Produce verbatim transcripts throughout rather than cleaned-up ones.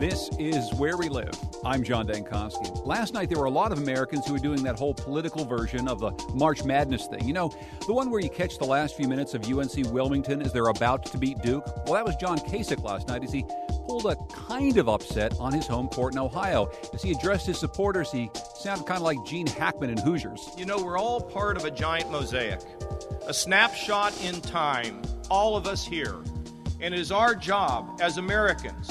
This is Where We Live. I'm John Dankosky. Last night, there were a lot of Americans who were doing that whole political version of the March Madness thing. You know, the one where you catch the last few minutes of U N C Wilmington as they're about to beat Duke. Well, that was John Kasich last night as he pulled a kind of upset on his home court in Ohio. As he addressed his supporters, he sounded kind of like Gene Hackman in Hoosiers. You know, we're all part of a giant mosaic, a snapshot in time, all of us here. And it is our job as Americans,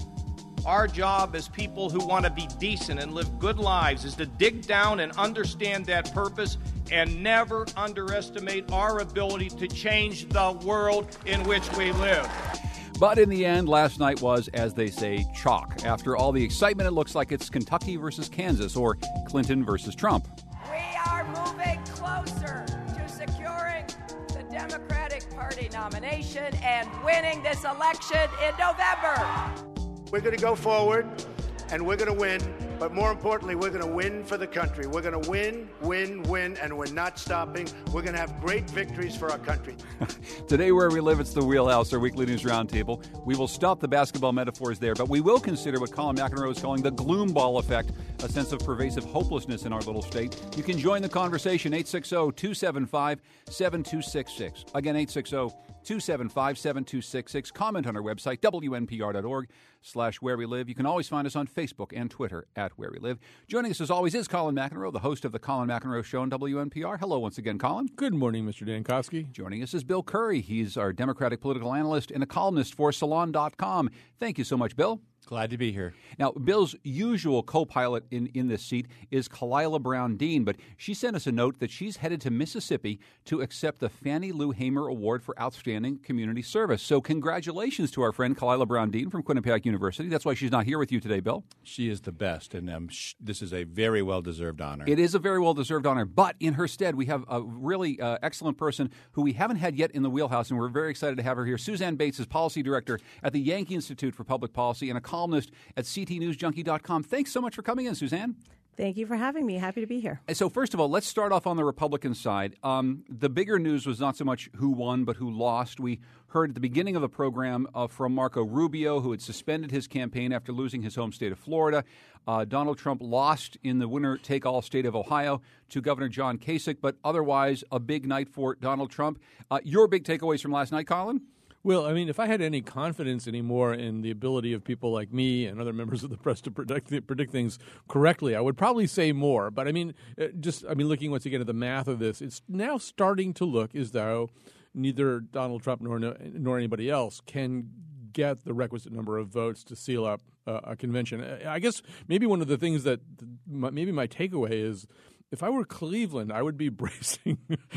our job as people who want to be decent and live good lives, is to dig down and understand that purpose and never underestimate our ability to change the world in which we live. But in the end, last night was, as they say, chalk. After all the excitement, it looks like it's Kentucky versus Kansas or Clinton versus Trump. We are moving closer to securing the Democratic Party nomination and winning this election in November. We're going to go forward, and we're going to win. But more importantly, we're going to win for the country. We're going to win, win, win, and we're not stopping. We're going to have great victories for our country. Today, Where We Live, it's the Wheelhouse, our weekly news roundtable. We will stop the basketball metaphors there, but we will consider what Colin McEnroe is calling the gloom ball effect, a sense of pervasive hopelessness in our little state. You can join the conversation, eight six zero, two seven five, seven two six six. Again, eight six zero, two seven five, seven two six six. Comment on our website, W N P R dot org slash Where We Live. You can always find us on Facebook and Twitter at Where We Live. Joining us as always is Colin McEnroe, the host of the Colin McEnroe Show on W N P R. Hello once again, Colin. Good morning, Mister Dankosky. Joining us is Bill Curry. He's our Democratic political analyst and a columnist for Salon dot com. Thank you so much, Bill. Glad to be here. Now, Bill's usual co-pilot in, in this seat is Kalila Brown Dean, but she sent us a note that she's headed to Mississippi to accept the Fannie Lou Hamer Award for Outstanding Community Service. So congratulations to our friend Kalila Brown Dean from Quinnipiac University. That's why she's not here with you today, Bill. She is the best, and um, sh- this is a very well-deserved honor. It is a very well-deserved honor, but in her stead, we have a really uh, excellent person who we haven't had yet in the wheelhouse, and we're very excited to have her here. Suzanne Bates is Policy Director at the Yankee Institute for Public Policy and a columnist at C T News Junkie dot com. Thanks so much for coming in, Suzanne. Thank you for having me. Happy to be here. So first of all, let's start off on the Republican side. Um, the bigger news was not so much who won, but who lost. We heard at the beginning of the program uh, from Marco Rubio, who had suspended his campaign after losing his home state of Florida. Uh, Donald Trump lost in the winner-take-all state of Ohio to Governor John Kasich, but otherwise a big night for Donald Trump. Uh, your big takeaways from last night, Colin? Well, I mean, if I had any confidence anymore in the ability of people like me and other members of the press to predict, predict things correctly, I would probably say more. But I mean, just I mean, looking once again at the math of this, it's now starting to look as though neither Donald Trump nor nor anybody else can get the requisite number of votes to seal up uh, a convention. I guess maybe one of the things that maybe my takeaway is, if I were Cleveland, I would be bracing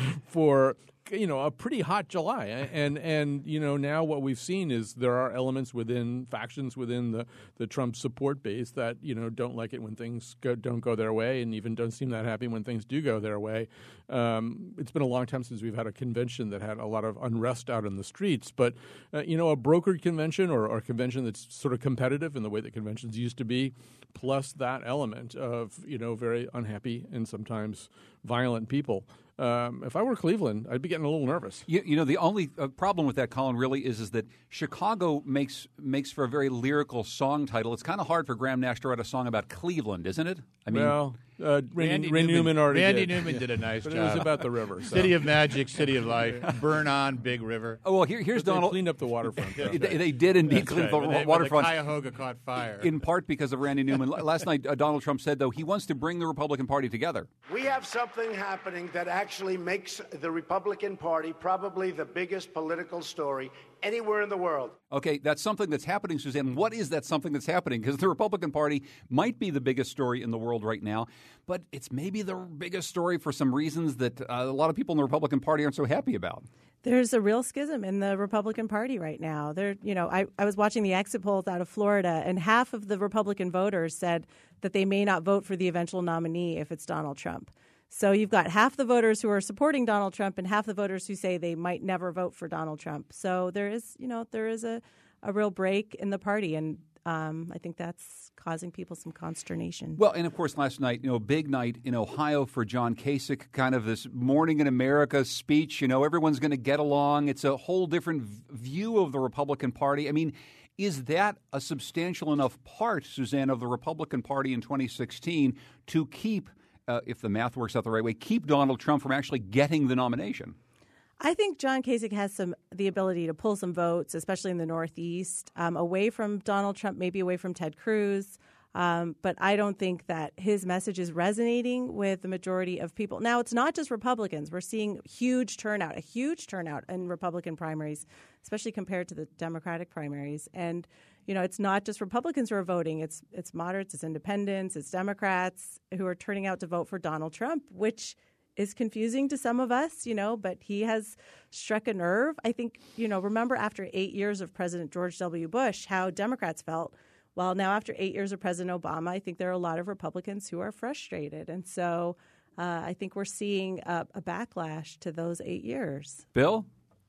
for, you know, a pretty hot July. And, and you know, now what we've seen is there are elements within factions within the, the Trump support base that, you know, don't like it when things go, don't go their way and even don't seem that happy when things do go their way. Um, it's been a long time since we've had a convention that had a lot of unrest out in the streets. But, uh, you know, a brokered convention or, or a convention that's sort of competitive in the way that conventions used to be, plus that element of, you know, very unhappy and sometimes violent people. Um, if I were Cleveland, I'd be getting a little nervous. You, you know, the only uh, problem with that, Colin, really is is that Chicago makes makes for a very lyrical song title. It's kind of hard for Graham Nash to write a song about Cleveland, isn't it? I mean, well, uh, Randy, Randy, Randy Newman, Newman already Randy did. Newman Yeah. did a nice but job. It was about the river. So. City of Magic, City of Life, Burn On, Big River. oh well, here, here's But they Donald. cleaned up the waterfront. they, they did indeed clean Right, up but the they- waterfront. But the Cuyahoga caught fire. In part because of Randy Newman. Last night, uh, Donald Trump said, though, he wants to bring the Republican Party together. We have something happening that actually makes the Republican Party probably the biggest political story anywhere in the world. Okay, that's something that's happening, Suzanne. What is that something that's happening? Because the Republican Party might be the biggest story in the world right now, but it's maybe the biggest story for some reasons that uh, a lot of people in the Republican Party aren't so happy about. There's a real schism in the Republican Party right now. There, you know, I, I was watching the exit polls out of Florida, and half of the Republican voters said that they may not vote for the eventual nominee if it's Donald Trump. So you've got half the voters who are supporting Donald Trump and half the voters who say they might never vote for Donald Trump. So there is, you know, there is a, a real break in the party. And Um, I think that's causing people some consternation. Well, and of course, last night, you know, big night in Ohio for John Kasich, kind of this Morning in America speech. You know, everyone's going to get along. It's a whole different v- view of the Republican Party. I mean, is that a substantial enough part, Suzanne, of the Republican Party in twenty sixteen to keep, uh, if the math works out the right way, keep Donald Trump from actually getting the nomination? I think John Kasich has some the ability to pull some votes, especially in the Northeast, um, away from Donald Trump, maybe away from Ted Cruz. Um, but I don't think that his message is resonating with the majority of people. Now, it's not just Republicans. We're seeing huge turnout, a huge turnout in Republican primaries, especially compared to the Democratic primaries. And, you know, it's not just Republicans who are voting. It's it's moderates, it's independents, it's Democrats who are turning out to vote for Donald Trump, which is confusing to some of us, you know, but he has struck a nerve. I think, you know, remember after eight years of President George W. Bush, how Democrats felt. Well, now after eight years of President Obama, I think there are a lot of Republicans who are frustrated. And so uh, I think we're seeing a, a backlash to those eight years. Bill?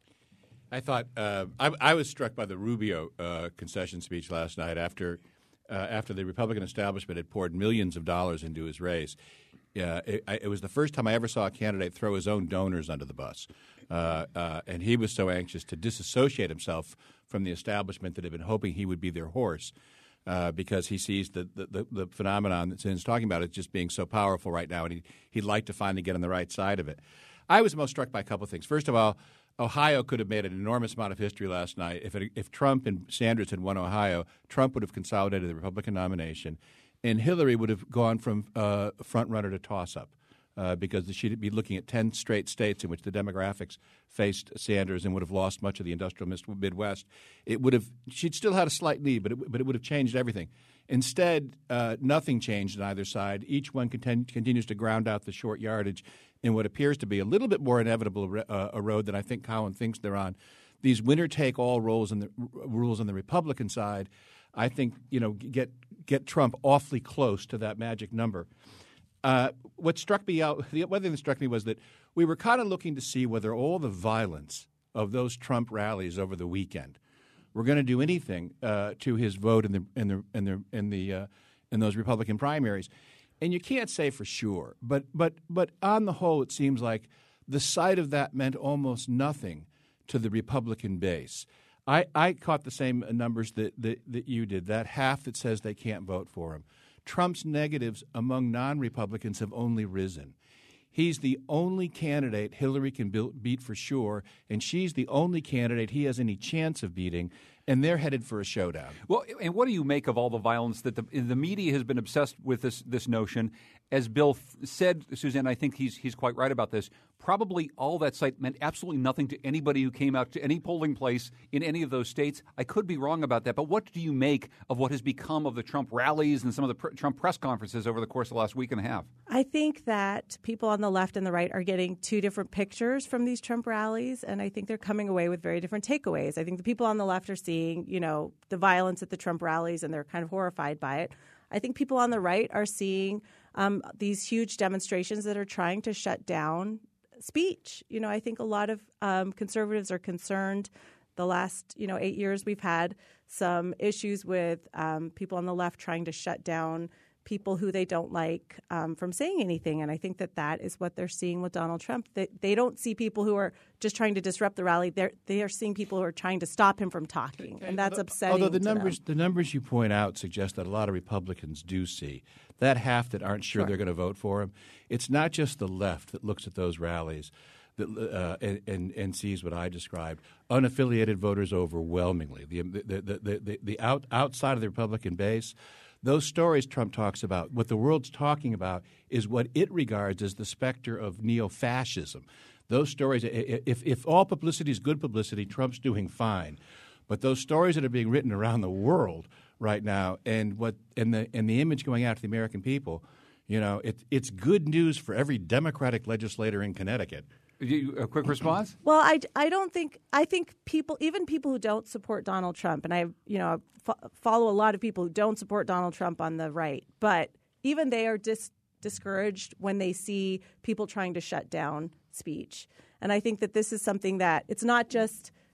I thought uh, I, I was struck by the Rubio uh, concession speech last night after uh, after the Republican establishment had poured millions of dollars into his race. Yeah, it, it was the first time I ever saw a candidate throw his own donors under the bus. Uh, uh, and he was so anxious to disassociate himself from the establishment that had been hoping he would be their horse uh, because he sees the, the, the, the phenomenon that Zin's talking about as just being so powerful right now, and he, he'd like to finally get on the right side of it. I was most struck by a couple of things. First of all, Ohio could have made an enormous amount of history last night. If, it, if Trump and Sanders had won Ohio, Trump would have consolidated the Republican nomination. And Hillary would have gone from uh, front runner to toss up uh, because she'd be looking at ten straight states in which the demographics faced Sanders and would have lost much of the industrial Midwest. It would have she'd still had a slight lead, but it, but it would have changed everything. Instead, uh, nothing changed on either side. Each one content, continues to ground out the short yardage in what appears to be a little bit more inevitable uh, a road than I think Cowan thinks they're on. These winner-take-all rules on the r- rules on the Republican side, I think, you know, get get Trump awfully close to that magic number. Uh, what struck me out, the one thing that struck me was that we were kind of looking to see whether all the violence of those Trump rallies over the weekend were going to do anything uh, to his vote in the in the in the in the uh, in those Republican primaries. And you can't say for sure, but but but on the whole, it seems like the sight of that meant almost nothing to the Republican base. I, I caught the same numbers that, that, that you did, that half that says they can't vote for him. Trump's negatives among non-Republicans have only risen. He's the only candidate Hillary can beat for sure, and she's the only candidate he has any chance of beating, and they're headed for a showdown. Well, and what do you make of all the violence that the, the media has been obsessed with this this notion? As Bill f- said, Suzanne, I think he's he's quite right about this. Probably all that site meant absolutely nothing to anybody who came out to any polling place in any of those states. I could be wrong about that, but what do you make of what has become of the Trump rallies and some of the pr- Trump press conferences over the course of the last week and a half? I think that people on the left and the right are getting two different pictures from these Trump rallies, and I think they're coming away with very different takeaways. I think the people on the left are seeing, you know, the violence at the Trump rallies, and they're kind of horrified by it. I think people on the right are seeing um, these huge demonstrations that are trying to shut down speech. You know, I think a lot of um, conservatives are concerned. The last, you know, eight years we've had some issues with um, people on the left trying to shut down people who they don't like um, from saying anything. And I think that that is what they're seeing with Donald Trump. They, they don't see people who are just trying to disrupt the rally. They're, they are seeing people who are trying to stop him from talking. And that's upsetting. Although the to numbers, them. the numbers you point out suggest that a lot of Republicans do see that half that aren't sure, Sure. they're going to vote for him. It's not just the left that looks at those rallies that, uh, and, and, and sees what I described. Unaffiliated voters overwhelmingly. The, the, the, the, the, the out, outside of the Republican base, those stories Trump talks about, what the world's talking about is what it regards as the specter of neo-fascism. Those stories, if, if all publicity is good publicity, Trump's doing fine. But those stories that are being written around the world right now and what and the and the image going out to the American people, you know, it, it's good news for every Democratic legislator in Connecticut. A quick response? Well, I, I don't think – I think people – even people who don't support Donald Trump, and I you know fo- follow a lot of people who don't support Donald Trump on the right, but even they are dis- discouraged when they see people trying to shut down speech. And I think that this is something that – it's not just –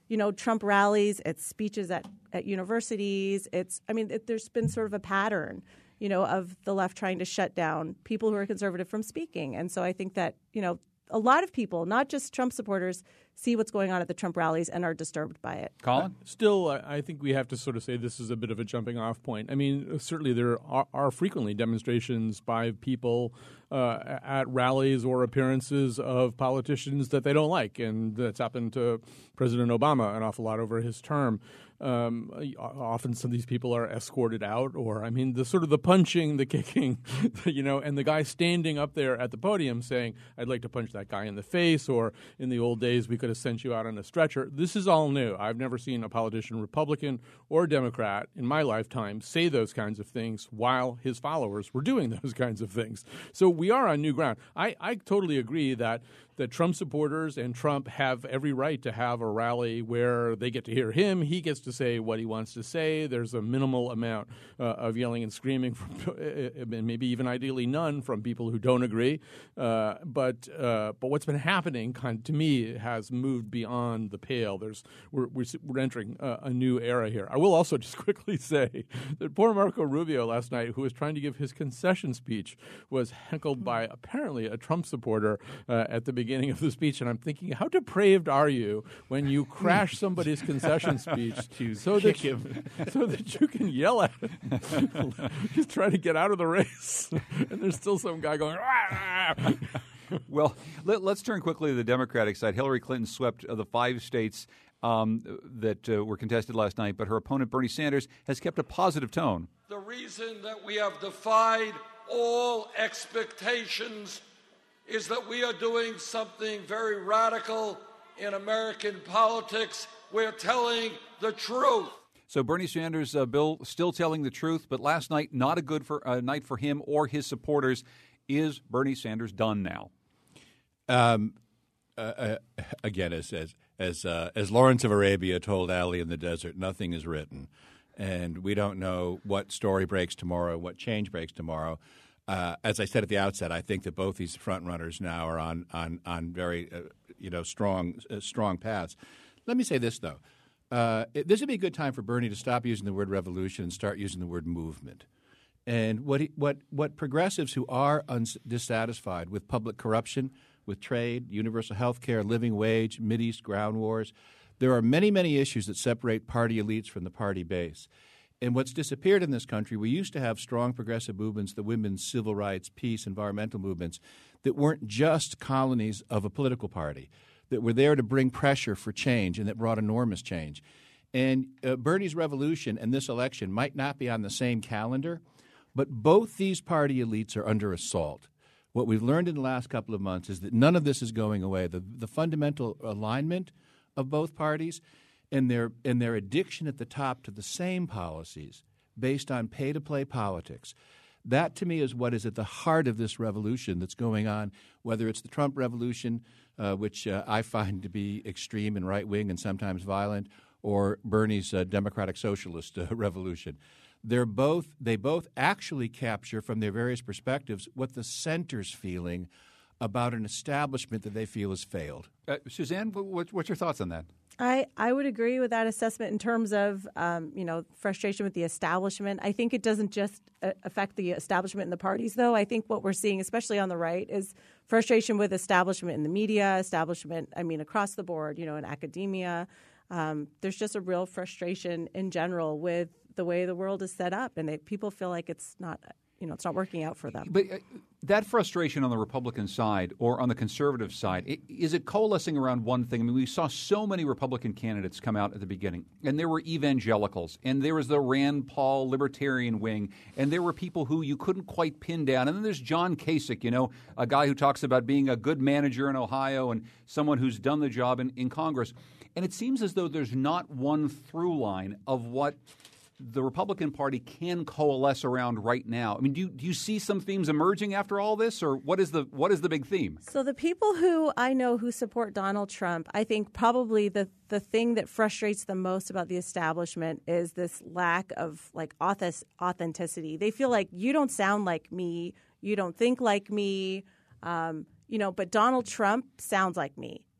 you know, Trump rallies, it's speeches at, at universities. It's, I mean, it, there's been sort of a pattern, you know, of the left trying to shut down people who are conservative from speaking. And so I think that, you know, a lot of people, not just Trump supporters, see what's going on at the Trump rallies and are disturbed by it. Colin? Uh, still, uh, I think we have to sort of say this is a bit of a jumping off point. I mean, certainly there are, are frequently demonstrations by people uh, at rallies or appearances of politicians that they don't like, and that's happened to President Obama an awful lot over his term. Um, often some of these people are escorted out, or I mean, the sort of the punching, the kicking, you know, and the guy standing up there at the podium saying, "I'd like to punch that guy in the face," or "In the old days, we could have sent you out on a stretcher." This is all new. I've never seen a politician, Republican or Democrat, in my lifetime say those kinds of things while his followers were doing those kinds of things. So we are on new ground. I, I totally agree that that Trump supporters and Trump have every right to have a rally where they get to hear him. He gets to say what he wants to say. There's a minimal amount uh, of yelling and screaming, from, and maybe even ideally none from people who don't agree. Uh, but uh, but what's been happening, kind of, to me, has moved beyond the pale. There's we're we're, we're entering a, a new era here. I will also just quickly say that poor Marco Rubio last night, who was trying to give his concession speech, was heckled by apparently a Trump supporter uh, at the beginning of the speech, and I'm thinking, how depraved are you when you crash somebody's concession speech so that you, so that you can yell at him? He's trying to get out of the race, and there's still some guy going. Rah! Well, let, let's turn quickly to the Democratic side. Hillary Clinton swept uh, the five states um, that uh, were contested last night, but her opponent, Bernie Sanders, has kept a positive tone. The reason that we have defied all expectations is that we are doing something very radical in American politics. We're telling the truth. So Bernie Sanders, uh, Bill, still telling the truth, but last night not a good for, uh, night for him or his supporters. Is Bernie Sanders done now? Um, uh, uh, again, as as as, uh, as Lawrence of Arabia told Ali in the desert, nothing is written, and we don't know what story breaks tomorrow, what change breaks tomorrow. Uh, as I said at the outset, I think that both these front runners now are on on on very uh, you know strong uh, strong paths. Let me say this though: uh, it, this would be a good time for Bernie to stop using the word revolution and start using the word movement. And what he, what what progressives who are uns- dissatisfied with public corruption, with trade, universal health care, living wage, Mideast ground wars, there are many many issues that separate party elites from the party base. And what's disappeared in this country, we used to have strong progressive movements, the women's civil rights, peace, environmental movements, that weren't just colonies of a political party, that were there to bring pressure for change and that brought enormous change. And uh, Bernie's revolution and this election might not be on the same calendar, but both these party elites are under assault. What we've learned in the last couple of months is that none of this is going away. The, the fundamental alignment of both parties and their and their addiction at the top to the same policies based on pay-to-play politics. That, to me, is what is at the heart of this revolution that's going on, whether it's the Trump revolution, uh, which uh, I find to be extreme and right-wing and sometimes violent, or Bernie's uh, democratic socialist uh, revolution. They're both they both actually capture from their various perspectives what the center's feeling about an establishment that they feel has failed. Uh, Suzanne, what, what's your thoughts on that? I, I would agree with that assessment in terms of, um, you know, frustration with the establishment. I think it doesn't just uh, affect the establishment in the parties, though. I think what we're seeing, especially on the right, is frustration with establishment in the media, establishment, I mean, across the board, you know, in academia. Um, there's just a real frustration in general with the way the world is set up, and they, people feel like it's not – you know, it's not working out for them. But uh, that frustration on the Republican side or on the conservative side, it, is it coalescing around one thing? I mean, we saw so many Republican candidates come out at the beginning, and there were evangelicals, and there was the Rand Paul libertarian wing, and there were people who you couldn't quite pin down. And then there's John Kasich, you know, a guy who talks about being a good manager in Ohio and someone who's done the job in, in Congress. And it seems as though there's not one through line of what the Republican Party can coalesce around right now. I mean, do you, do you see some themes emerging after all this, or what is the what is the big theme? So the people who I know who support Donald Trump, I think probably the, the thing that frustrates them most about the establishment is this lack of like authenticity. They feel like you don't sound like me, you don't think like me, um, you know, but Donald Trump sounds like me.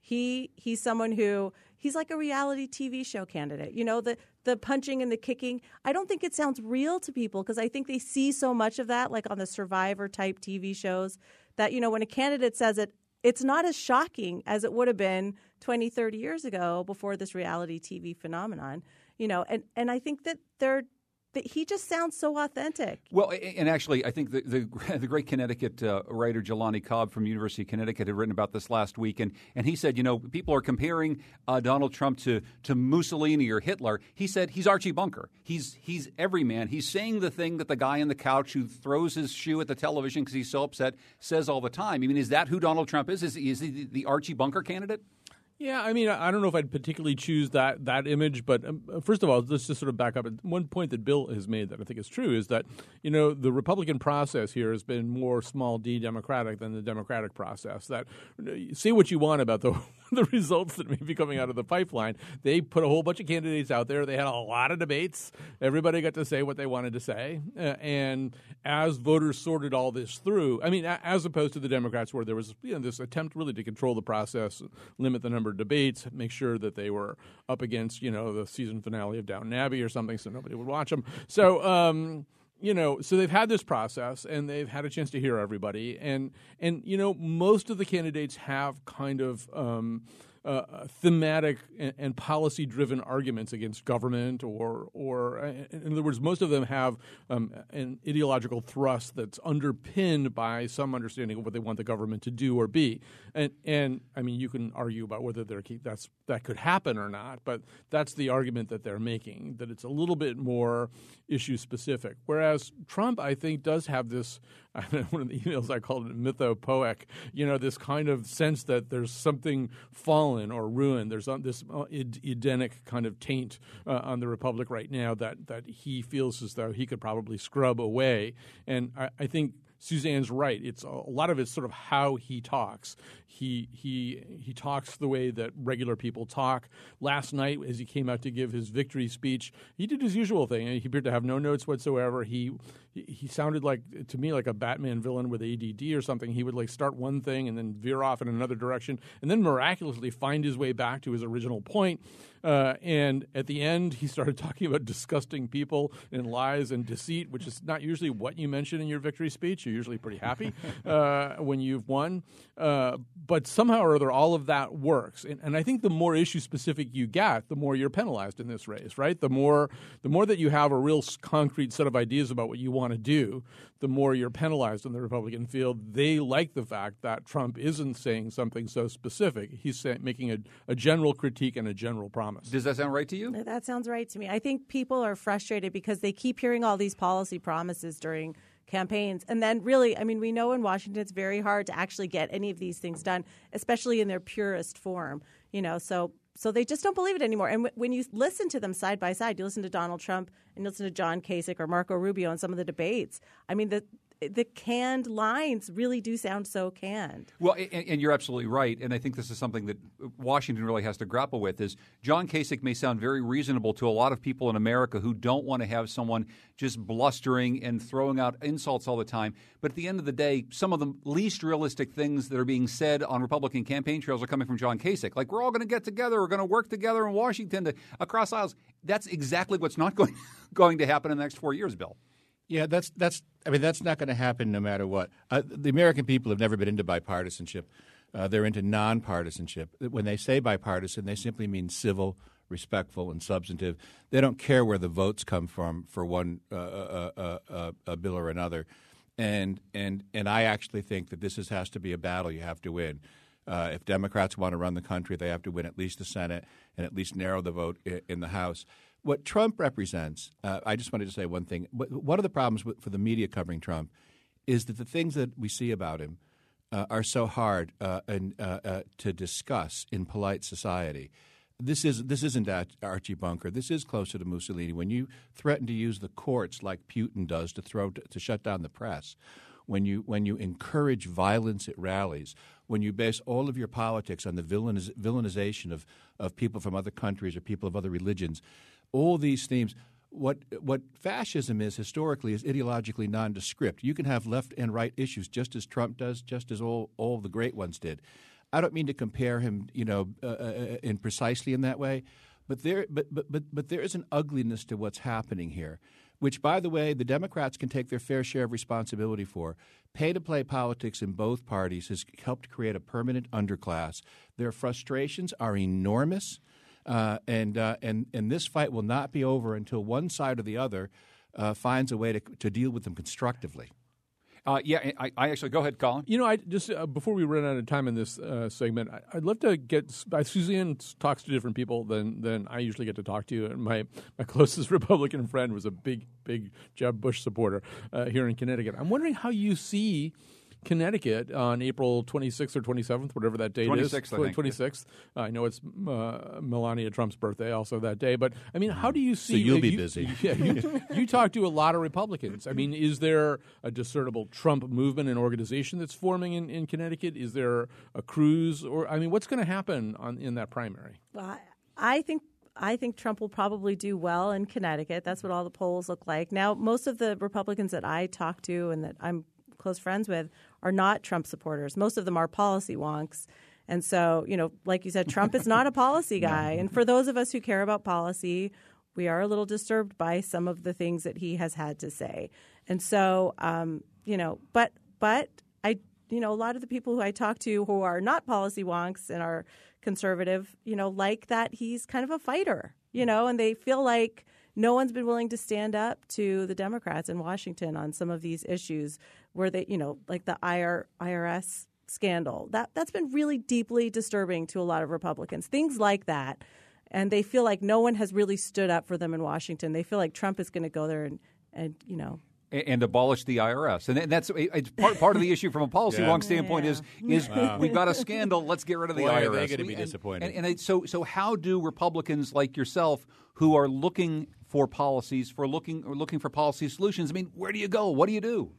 He he's someone who he's like a reality T V show candidate. You know, the the punching and the kicking. I don't think it sounds real to people because I think they see so much of that, like on the Survivor type T V shows, that, you know, when a candidate says it, it's not as shocking as it would have been twenty, thirty years ago before this reality T V phenomenon. You know, and, and I think that they're that he just sounds so authentic. Well, and actually, I think the the, the great Connecticut uh, writer Jelani Cobb from University of Connecticut had written about this last week, and, and he said, you know, people are comparing uh, Donald Trump to, to Mussolini or Hitler. He said he's Archie Bunker. He's he's every man. He's saying the thing that the guy on the couch who throws his shoe at the television because he's so upset says all the time. I mean, is that who Donald Trump is? Is, is he the, the Archie Bunker candidate? Yeah, I mean, I don't know if I'd particularly choose that that image, but um, first of all, let's just sort of back up. One point that Bill has made that I think is true is that, you know, the Republican process here has been more small d democratic than the Democratic process. That, say what you want about the the results that may be coming out of the pipeline. They put a whole bunch of candidates out there. They had a lot of debates. Everybody got to say what they wanted to say. Uh, and as voters sorted all this through, I mean, a, as opposed to the Democrats where there was, you know, this attempt really to control the process, limit the number of debates, make sure that they were up against, you know, the season finale of Downton Abbey or something so nobody would watch them. So, um, you know, so they've had this process and they've had a chance to hear everybody. And, and you know, most of the candidates have kind of um, uh, thematic and, and policy-driven arguments against government or, or in other words, most of them have um, an ideological thrust that's underpinned by some understanding of what they want the government to do or be. And, and I mean, you can argue about whether they're that's that could happen or not, but that's the argument that they're making, that it's a little bit more issue-specific. Whereas Trump, I think, does have this, I mean, one of the emails I called it mythopoeic, you know, this kind of sense that there's something fallen or ruined. There's this Edenic kind of taint uh, on the Republic right now that, that he feels as though he could probably scrub away. And I, I think Suzanne's right. It's a lot of it's sort of how he talks. He he he talks the way that regular people talk. Last night, as he came out to give his victory speech, he did his usual thing. He appeared to have no notes whatsoever. He he sounded like to me like a Batman villain with A D D or something. He would like start one thing and then veer off in another direction, and then miraculously find his way back to his original point. Uh, and at the end, he started talking about disgusting people and lies and deceit, which is not usually what you mention in your victory speech. You're usually pretty happy uh, when you've won. Uh, but somehow or other, all of that works. And, and I think the more issue-specific you get, the more you're penalized in this race, right? The more, the more that you have a real concrete set of ideas about what you want to do, the more you're penalized in the Republican field. They like the fact that Trump isn't saying something so specific. He's say, making a, a general critique and a general promise. Does that sound right to you? That sounds right to me. I think people are frustrated because they keep hearing all these policy promises during campaigns. And then really, I mean, we know in Washington it's very hard to actually get any of these things done, especially in their purest form. You know, so so they just don't believe it anymore. And w- when you listen to them side by side, you listen to Donald Trump and you listen to John Kasich or Marco Rubio in some of the debates. I mean, the the canned lines really do sound so canned. Well, and, and you're absolutely right. And I think this is something that Washington really has to grapple with is John Kasich may sound very reasonable to a lot of people in America who don't want to have someone just blustering and throwing out insults all the time. But at the end of the day, some of the least realistic things that are being said on Republican campaign trails are coming from John Kasich. Like, we're all going to get together. We're going to work together in Washington to, across aisles. That's exactly what's not going, going to happen in the next four years, Bill. Yeah, that's that's. I mean, that's not going to happen no matter what. Uh, the American people have never been into bipartisanship. Uh, they're into nonpartisanship. When they say bipartisan, they simply mean civil, respectful, and substantive. They don't care where the votes come from for one uh, uh, uh, uh, a bill or another. And and and I actually think that this is, has to be a battle you have to win. Uh, if Democrats want to run the country, they have to win at least the Senate and at least narrow the vote in, in the House. What Trump represents, uh, I just wanted to say one thing. One of the problems with, for the media covering Trump is that the things that we see about him uh, are so hard uh, and, uh, uh, to discuss in polite society. This is this isn't Archie Bunker. This is closer to Mussolini. When you threaten to use the courts like Putin does to throw to shut down the press, when you when you encourage violence at rallies, when you base all of your politics on the villainiz- villainization of, of people from other countries or people of other religions, all these themes, what what fascism is historically is ideologically nondescript. You can have left and right issues just as Trump does, just as all, all the great ones did. I don't mean to compare him, you know, uh, uh, in precisely in that way, but there, but, but but but there is an ugliness to what's happening here, which, by the way, the Democrats can take their fair share of responsibility for. Pay-to-play politics in both parties has helped create a permanent underclass. Their frustrations are enormous, uh, and uh, and and this fight will not be over until one side or the other uh, finds a way to to deal with them constructively. Uh, yeah, I, I actually go ahead, Colin. You know, I just uh, before we run out of time in this uh, segment, I, I'd love to get. Uh, Suzanne talks to different people than than I usually get to talk to. And my my closest Republican friend was a big big Jeb Bush supporter uh, here in Connecticut. I'm wondering how you see Connecticut on April twenty-sixth or twenty-seventh, whatever that date twenty-sixth, is. I think. twenty-sixth. Uh, I know it's uh, Melania Trump's birthday also that day. But, I mean, how do you see... So you'll uh, be you, busy. Yeah, you, you talk to a lot of Republicans. I mean, is there a discernible Trump movement and organization that's forming in, in Connecticut? Is there a cruise? Or, I mean, what's going to happen on in that primary? Well, I, I think I think Trump will probably do well in Connecticut. That's what all the polls look like. Now, most of the Republicans that I talk to and that I'm close friends with are not Trump supporters. Most of them are policy wonks. And so, you know, like you said, Trump is not a policy guy. And for those of us who care about policy, we are a little disturbed by some of the things that he has had to say. And so, um, you know, but but I, you know, a lot of the people who I talk to who are not policy wonks and are conservative, you know, like that he's kind of a fighter, you know, and they feel like no one's been willing to stand up to the Democrats in Washington on some of these issues where they, you know, like the I R S scandal. That, that's been really deeply disturbing to a lot of Republicans, things like that. And they feel like no one has really stood up for them in Washington. They feel like Trump is going to go there and, and you know, And, and abolish the I R S, and that's it's part part of the issue from a policy Yeah. wonk standpoint. Yeah. Is is Wow. we've got a scandal? Let's get rid of the Boy, I R S. are they going to be And- disappointed. And, and I, so so how do Republicans like yourself, who are looking for policies, for looking or looking for policy solutions? I mean, where do you go? What do you do?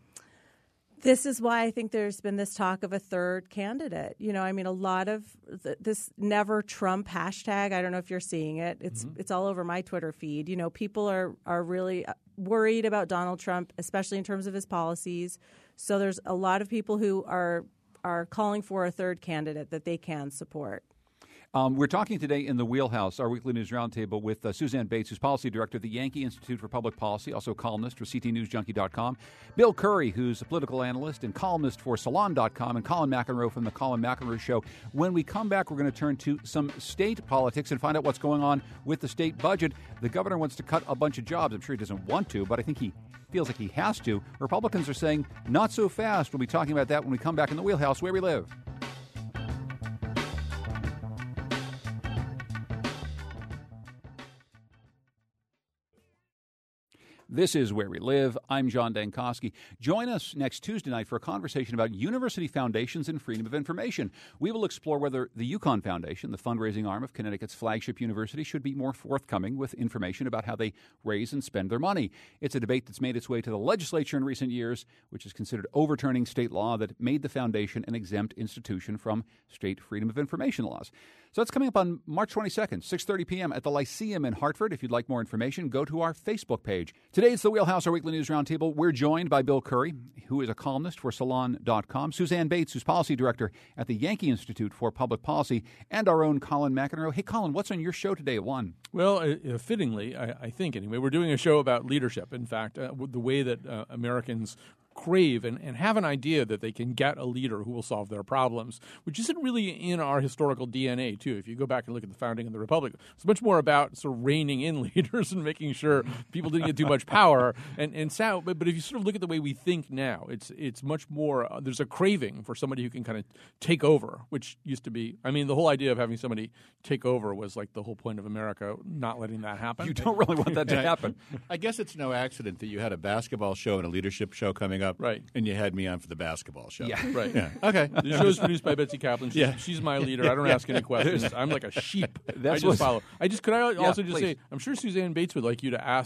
This is why I think there's been this talk of a third candidate. You know, I mean, a lot of th- this never Trump hashtag. I don't know if you're seeing it. It's Mm-hmm. it's all over my Twitter feed. You know, people are are really worried about Donald Trump, especially in terms of his policies. So there's a lot of people who are are calling for a third candidate that they can support. Um, we're talking today in the Wheelhouse, our weekly news roundtable, with uh, Suzanne Bates, who's policy director of the Yankee Institute for Public Policy, also columnist for C T News Junkie dot com. Bill Curry, who's a political analyst and columnist for Salon dot com, and Colin McEnroe from the Colin McEnroe Show. When we come back, we're going to turn to some state politics and find out what's going on with the state budget. The governor wants to cut a bunch of jobs. I'm sure he doesn't want to, but I think he feels like he has to. Republicans are saying, not so fast. We'll be talking about that when we come back in the Wheelhouse, where we live. This is Where We Live. I'm John Dankosky. Join us next Tuesday night for a conversation about university foundations and freedom of information. We will explore whether the Yukon Foundation, the fundraising arm of Connecticut's flagship university, should be more forthcoming with information about how they raise and spend their money. It's a debate that's made its way to the legislature in recent years, which is considered overturning state law that made the foundation an exempt institution from state freedom of information laws. So that's coming up on March twenty-second, six thirty p.m. at the Lyceum in Hartford. If you'd like more information, go to our Facebook page. Today's The Wheelhouse, our weekly news roundtable. We're joined by Bill Curry, who is a columnist for Salon dot com, Suzanne Bates, who's policy director at the Yankee Institute for Public Policy, and our own Colin McEnroe. Hey, Colin, what's on your show today at one? Well, uh, fittingly, I, I think anyway, we're doing a show about leadership. In fact, uh, the way that uh, Americans crave and, and have an idea that they can get a leader who will solve their problems, which isn't really in our historical D N A, too. If you go back and look at the founding of the Republic, it's much more about sort of reining in leaders and making sure people didn't get too much power. And and so, but, but if you sort of look at the way we think now, it's it's much more, uh, there's a craving for somebody who can kind of take over, which used to be, I mean, the whole idea of having somebody take over was like the whole point of America, not letting that happen. You don't really want that to happen. I guess it's no accident that you had a basketball show and a leadership show coming up. Right. And you had me on for the basketball show. Yeah. Right. Yeah. Okay. The show is produced by Betsy Kaplan. She's, Yeah. she's my leader. I don't ask any questions. I'm like a sheep. That's I just what's- follow. I just could I also just please. say I'm sure Suzanne Bates would like you to ask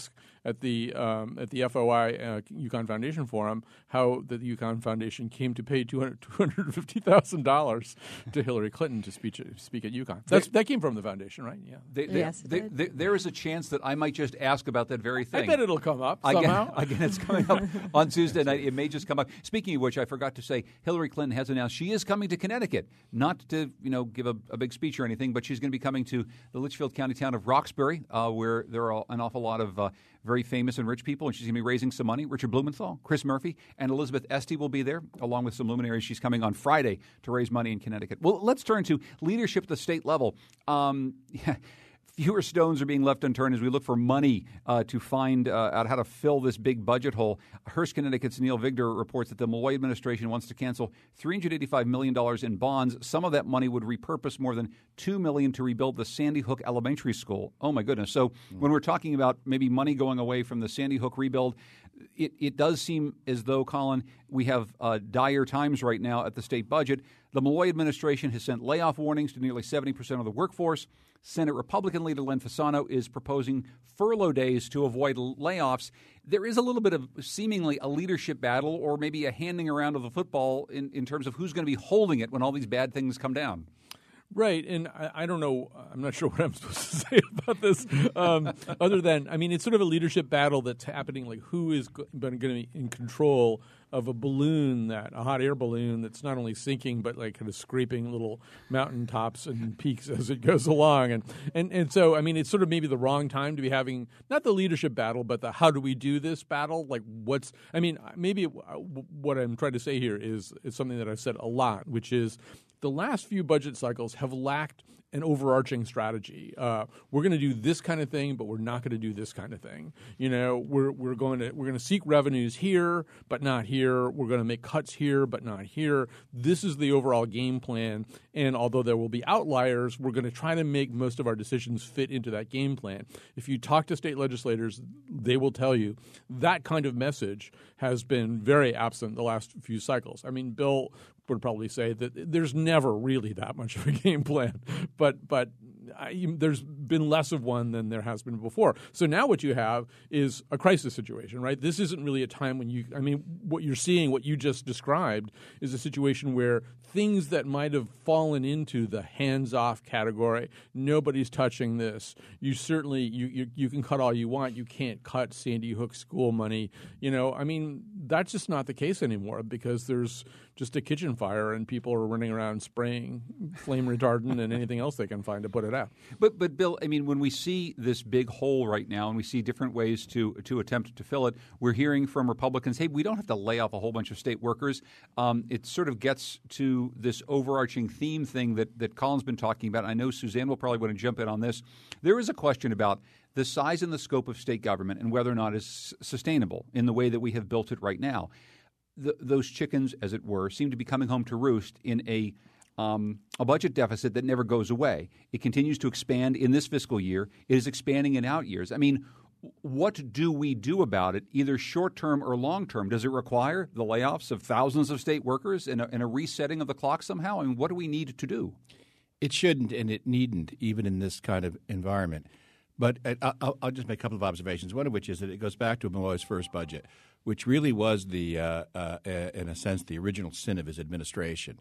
at the um, at the F O I uh, UConn Foundation Forum how the UConn Foundation came to pay two hundred fifty thousand dollars to Hillary Clinton to speak, speak at UConn. That's, that came from the foundation, right? Yeah. They, they, yes, they, they, there is a chance that I might just ask about that very thing. I bet it'll come up again, somehow. Again, it's coming up on Tuesday night. It may just come up. Speaking of which, I forgot to say, Hillary Clinton has announced she is coming to Connecticut, not to you know give a, a big speech or anything, but she's going to be coming to the Litchfield County town of Roxbury, uh, where there are an awful lot of uh, very famous and rich people, and she's going to be raising some money. Richard Blumenthal, Chris Murphy, and Elizabeth Esty will be there, along with some luminaries. She's coming on Friday to raise money in Connecticut. Well, let's turn to leadership at the state level. Um, yeah. Fewer stones are being left unturned as we look for money uh, to find uh, out how to fill this big budget hole. Hearst, Connecticut's Neil Vigdor reports that the Malloy administration wants to cancel three hundred eighty-five million dollars in bonds. Some of that money would repurpose more than two million dollars to rebuild the Sandy Hook Elementary School. Oh, my goodness. So mm. when we're talking about maybe money going away from the Sandy Hook rebuild, it, it does seem as though, Colin, we have uh, dire times right now at the state budget. The Malloy administration has sent layoff warnings to nearly seventy percent of the workforce. Senate Republican leader Len Fasano is proposing furlough days to avoid layoffs. There is a little bit of seemingly a leadership battle or maybe a handing around of the football in, in terms of who's going to be holding it when all these bad things come down. Right, and I, I don't know, I'm not sure what I'm supposed to say about this, um, other than, I mean, it's sort of a leadership battle that's happening, like who is going to be in control of a balloon, that a hot air balloon that's not only sinking but like kind of scraping little mountaintops and peaks as it goes along. And, and, and so, I mean, it's sort of maybe the wrong time to be having, not the leadership battle, but the how do we do this battle? Like what's, I mean, maybe what I'm trying to say here is, is something that I've said a lot, which is the last few budget cycles have lacked an overarching strategy. Uh, we're going to do this kind of thing, but we're not going to do this kind of thing. You know, we're we're going to we're going to seek revenues here, but not here. We're going to make cuts here, but not here. This is the overall game plan. And although there will be outliers, we're going to try to make most of our decisions fit into that game plan. If you talk to state legislators, they will tell you that kind of message has been very absent the last few cycles. I mean, Bill would probably say that there's never really that much of a game plan, but but I, there's been less of one than there has been before. So now what you have is a crisis situation, right? This isn't really a time when you – I mean, what you're seeing, what you just described is a situation where things that might have fallen into the hands-off category, nobody's touching this. You certainly you, – you, you can cut all you want. You can't cut Sandy Hook school money. You know, I mean, that's just not the case anymore because there's just a kitchen fire and people are running around spraying flame retardant and anything else they can find to put it out. But, but Bill, I mean, when we see this big hole right now and we see different ways to to attempt to fill it, we're hearing from Republicans, hey, we don't have to lay off a whole bunch of state workers. Um, it sort of gets to this overarching theme thing that, that Colin's been talking about. I know Suzanne will probably want to jump in on this. There is a question about the size and the scope of state government and whether or not it's sustainable in the way that we have built it right now. The, those chickens, as it were, seem to be coming home to roost in a um, a budget deficit that never goes away. It continues to expand in this fiscal year. It is expanding in out years. I mean, what do we do about it, either short-term or long-term? Does it require the layoffs of thousands of state workers and a, and a resetting of the clock somehow? I mean, what do we need to do? It shouldn't and it needn't, even in this kind of environment. But I'll, I'll just make a couple of observations, one of which is that it goes back to Malloy's first budget, which really was, the, uh, uh, in a sense, the original sin of his administration.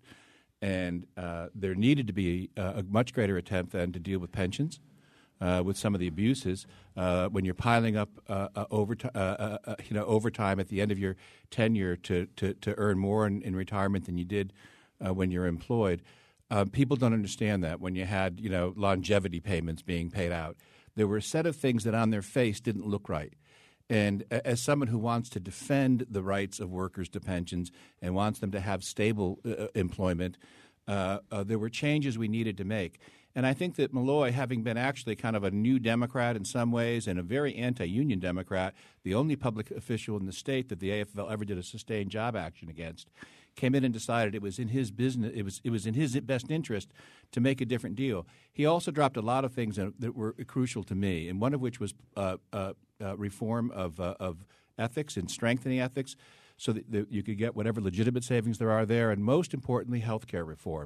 And uh, there needed to be a, a much greater attempt then to deal with pensions, uh, with some of the abuses. Uh, when you're piling up uh, uh, overtime, uh, uh, you know, overtime at the end of your tenure to to, to earn more in, in retirement than you did uh, when you're employed, uh, people don't understand that. When you had, you know, longevity payments being paid out, there were a set of things that on their face didn't look right. And as someone who wants to defend the rights of workers to pensions and wants them to have stable uh, employment, uh, uh, there were changes we needed to make. And I think that Malloy, having been actually kind of a new Democrat in some ways and a very anti-union Democrat, the only public official in the state that the A F L ever did a sustained job action against, came in and decided it was in his business, it was it was in his best interest to make a different deal. He also dropped a lot of things that, that were crucial to me, and one of which was uh, uh, uh, reform of uh, of ethics and strengthening ethics, so that, that you could get whatever legitimate savings there are there, and most importantly, health care reform.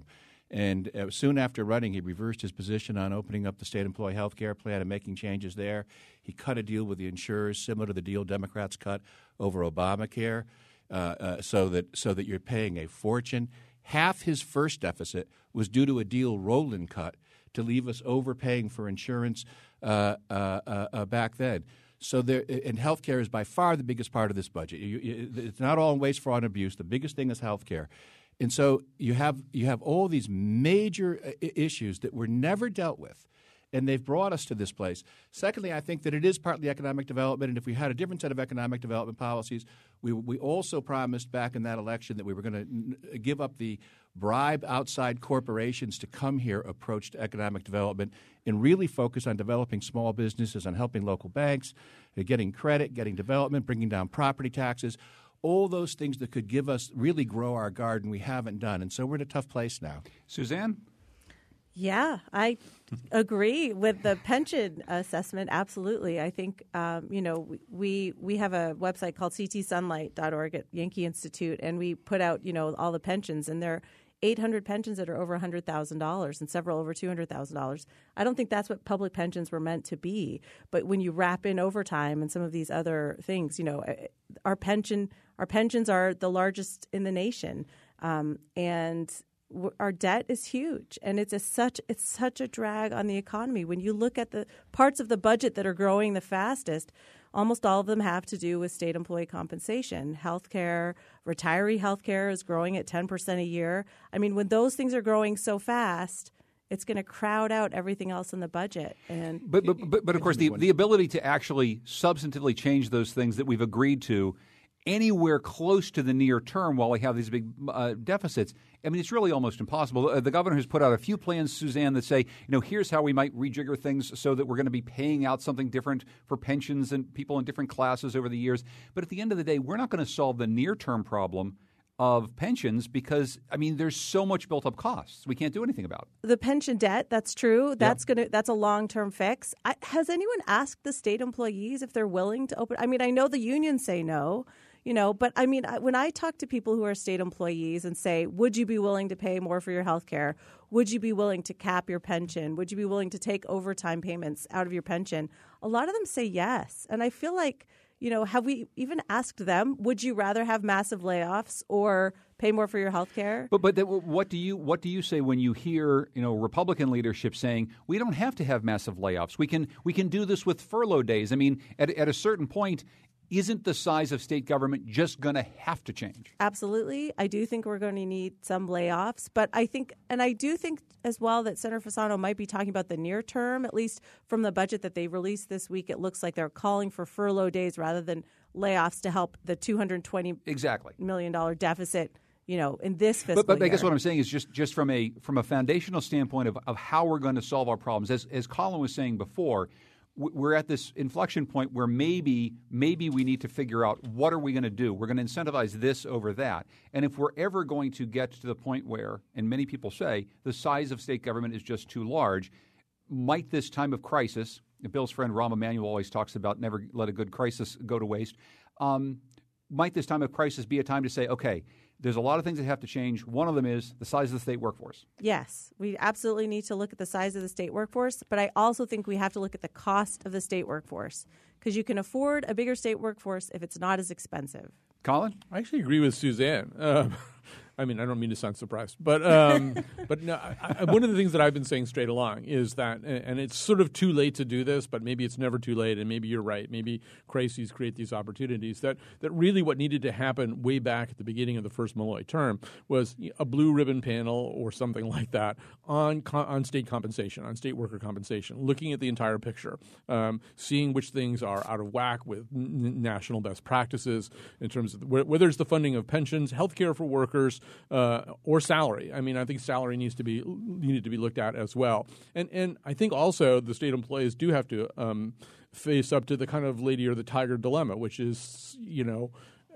And uh, soon after running, he reversed his position on opening up the state employee health care plan and making changes there. He cut a deal with the insurers similar to the deal Democrats cut over Obamacare, uh, uh, so that so that you're paying a fortune. Half his first deficit was due to a deal Rowland cut to leave us overpaying for insurance uh, uh, uh, uh, back then. So there, and healthcare is by far the biggest part of this budget. You, you, it's not all in waste, fraud, and abuse. The biggest thing is healthcare. And so you have you have all these major issues that were never dealt with, and they've brought us to this place. Secondly, I think that it is partly economic development, and if we had a different set of economic development policies, we we also promised back in that election that we were going to give up the bribe outside corporations to come here approach to economic development and really focus on developing small businesses, on helping local banks, getting credit, getting development, bringing down property taxes. All those things that could give us really grow our garden we haven't done. And so we're in a tough place now. Suzanne? Yeah, I agree with the pension assessment. Absolutely. I think, um, you know, we we have a website called c t sunlight dot org at Yankee Institute, and we put out, you know, all the pensions, and there are eight hundred pensions that are over one hundred thousand dollars and several over two hundred thousand dollars. I don't think that's what public pensions were meant to be. But when you wrap in overtime and some of these other things, you know, our pension our pensions are the largest in the nation, um, and our debt is huge, and it's a such it's such a drag on the economy. When you look at the parts of the budget that are growing the fastest, almost all of them have to do with state employee compensation. Healthcare, retiree healthcare is growing at ten percent a year. I mean, when those things are growing so fast, it's going to crowd out everything else in the budget. And but but but, but of course, the the ability to actually substantively change those things that we've agreed to anywhere close to the near term while we have these big uh, deficits, I mean, it's really almost impossible. Uh, the governor has put out a few plans, Suzanne, that say, you know, here's how we might rejigger things so that we're going to be paying out something different for pensions and people in different classes over the years. But at the end of the day, we're not going to solve the near-term problem of pensions because, I mean, there's so much built-up costs. We can't do anything about it. The pension debt, that's true. That's Yep. gonna that's a long-term fix. I, has anyone asked the state employees if they're willing to open? I mean, I know the unions say no. You know, but I mean, when I talk to people who are state employees and say, would you be willing to pay more for your health care? Would you be willing to cap your pension? Would you be willing to take overtime payments out of your pension? A lot of them say yes. And I feel like, you know, have we even asked them, would you rather have massive layoffs or pay more for your health care? But but th- what do you what do you say when you hear, you know, Republican leadership saying we don't have to have massive layoffs? We can we can do this with furlough days. I mean, at at a certain point, isn't the size of state government just going to have to change? Absolutely. I do think we're going to need some layoffs. But I think, and I do think as well that Senator Fasano might be talking about the near term, at least from the budget that they released this week. It looks like they're calling for furlough days rather than layoffs to help the two hundred twenty exactly. million dollars deficit, you know, in this fiscal But, but I year. guess what I'm saying is just, just from a from a foundational standpoint of, of how we're going to solve our problems. As, as Colin was saying before, we're at this inflection point where maybe maybe we need to figure out what are we going to do. We're going to incentivize this over that. And if we're ever going to get to the point where, and many people say, the size of state government is just too large, might this time of crisis, Bill's friend Rahm Emanuel always talks about never let a good crisis go to waste, um, might this time of crisis be a time to say, okay, there's a lot of things that have to change. One of them is the size of the state workforce. Yes, we absolutely need to look at the size of the state workforce, but I also think we have to look at the cost of the state workforce because you can afford a bigger state workforce if it's not as expensive. Colin? I actually agree with Suzanne. Um, I mean, I don't mean to sound surprised, but um, but no, I, I, one of the things that I've been saying straight along is that, and it's sort of too late to do this, but maybe it's never too late, and maybe you're right. Maybe crises create these opportunities. That that really what needed to happen way back at the beginning of the first Malloy term was a blue ribbon panel or something like that on on state compensation, on state worker compensation, looking at the entire picture, um, seeing which things are out of whack with n- national best practices in terms of wh- whether it's the funding of pensions, health care for workers, Uh, or salary. I mean, I think salary needs to be needed to be looked at as well. And and I think also the state employees do have to um, face up to the kind of lady or the tiger dilemma, which is, you know,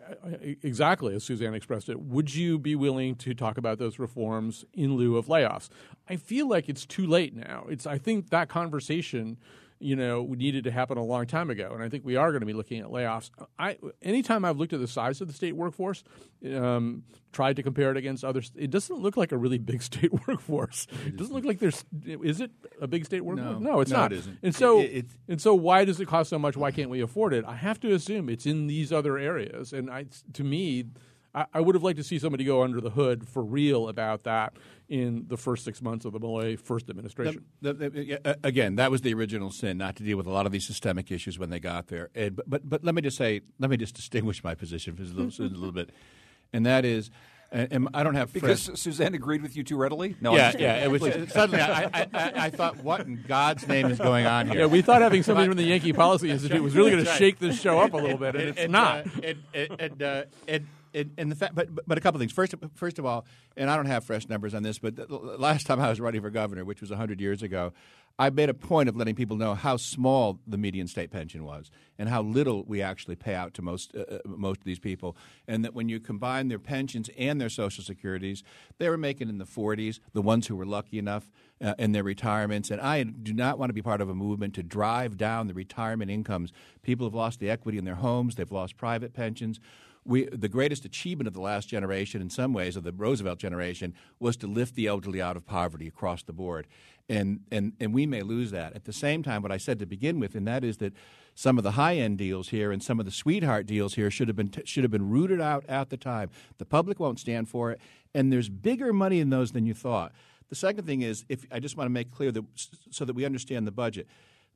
exactly as Suzanne expressed it. Would you be willing to talk about those reforms in lieu of layoffs? I feel like it's too late now. It's I think that conversation you know, needed to happen a long time ago. And I think we are going to be looking at layoffs. I, anytime I've looked at the size of the state workforce, um, tried to compare it against others, it doesn't look like a really big state workforce. It doesn't look like there's – is it a big state workforce? No, no it's no, not. It isn't. And so, it, it, and so why does it cost so much? Why can't we afford it? I have to assume it's in these other areas. And I, to me – I would have liked to see somebody go under the hood for real about that in the first six months of the Milei first administration. The, the, the, again, that was the original sin, not to deal with a lot of these systemic issues when they got there. And, but, but but let me just say, let me just distinguish my position for a little, a little bit, and that is. And, and I don't have because friends. Suzanne agreed with you too readily. No, yeah, yeah. It was suddenly I, I, I, I thought, what in God's name is going on here? Yeah, we thought having somebody from the Yankee Policy Institute was really going to shake this show up a little bit, and, and it's and, not. Uh, and, and, and, uh, and And, and the fact, but but a couple of things. First, first of all, and I don't have fresh numbers on this, but the last time I was running for governor, which was a hundred years ago, I made a point of letting people know how small the median state pension was and how little we actually pay out to most uh, most of these people, and that when you combine their pensions and their Social Securities, they were making in the forties. The ones who were lucky enough uh, in their retirements, and I do not want to be part of a movement to drive down the retirement incomes. People have lost the equity in their homes. They've lost private pensions. We, the greatest achievement of the last generation, in some ways, of the Roosevelt generation, was to lift the elderly out of poverty across the board. And, and, and we may lose that. At the same time, what I said to begin with, and that is that some of the high-end deals here and some of the sweetheart deals here should have been t- should have been rooted out at the time. The public won't stand for it, and there's bigger money in those than you thought. The second thing is, if I just want to make clear that so that we understand the budget,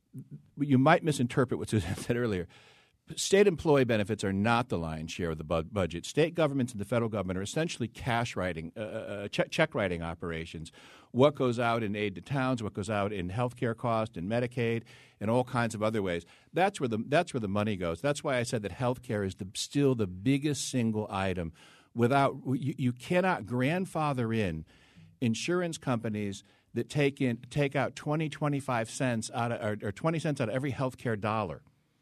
you might misinterpret what Suzanne said earlier. State employee benefits are not the lion's share of the bu- budget. State governments and the federal government are essentially cash writing, uh, uh, check, check writing operations. What goes out in aid to towns, what goes out in health care costs and Medicaid and all kinds of other ways. That's where the that's where the money goes. That's why I said that health care is the, still the biggest single item. Without you, you cannot grandfather in insurance companies that take in take out twenty, twenty-five cents out of, or, or twenty cents out of every health care dollar.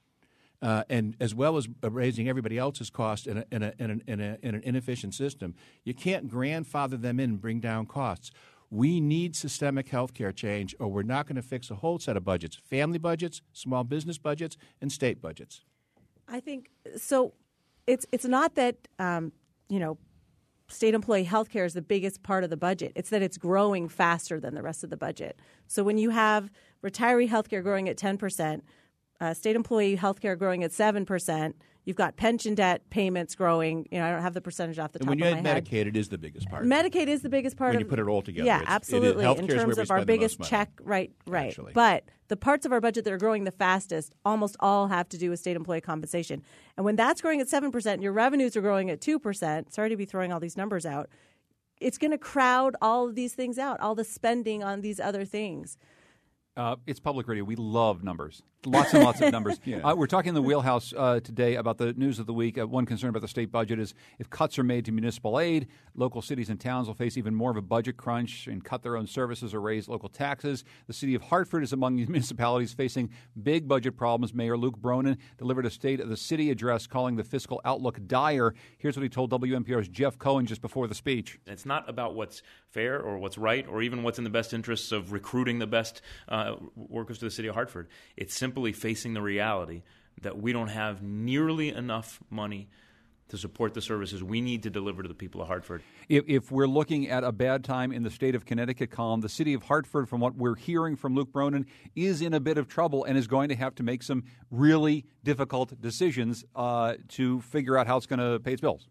Uh, and as well as raising everybody else's cost in, a, in, a, in, a, in, a, in an inefficient system, you can't grandfather them in and bring down costs. We need systemic health care change, or we're not going to fix a whole set of budgets, family budgets, small business budgets, and state budgets. I think so. It's it's not that um, you know state employee health care is the biggest part of the budget. It's that it's growing faster than the rest of the budget. So when you have retiree health care growing at ten percent, Uh, state employee health care growing at seven percent. You've got pension debt payments growing. You know, I don't have the percentage off the top and when of you my add head. Medicaid, it is the biggest part. Medicaid is the biggest part when of you put it all together. Yeah, it's, absolutely. It is, in terms of our biggest check, right, right. Actually. But the parts of our budget that are growing the fastest almost all have to do with state employee compensation. And when that's growing at seven percent and your revenues are growing at two percent, sorry to be throwing all these numbers out, it's going to crowd all of these things out, all the spending on these other things. Uh, it's public radio. We love numbers. Lots and lots of numbers. yeah. uh, we're talking in the Wheelhouse uh, today about the news of the week. Uh, one concern about the state budget is if cuts are made to municipal aid, local cities and towns will face even more of a budget crunch and cut their own services or raise local taxes. The city of Hartford is among the municipalities facing big budget problems. Mayor Luke Bronin delivered a State of the City address calling the fiscal outlook dire. Here's what he told W N P R's Jeff Cohen just before the speech. It's not about what's fair or what's right or even what's in the best interests of recruiting the best uh, workers to the city of Hartford. It's simply facing the reality that we don't have nearly enough money to support the services we need to deliver to the people of Hartford. If, if we're looking at a bad time in the state of Connecticut column, the city of Hartford, from what we're hearing from Luke Bronin, is in a bit of trouble and is going to have to make some really difficult decisions uh, to figure out how it's going to pay its bills.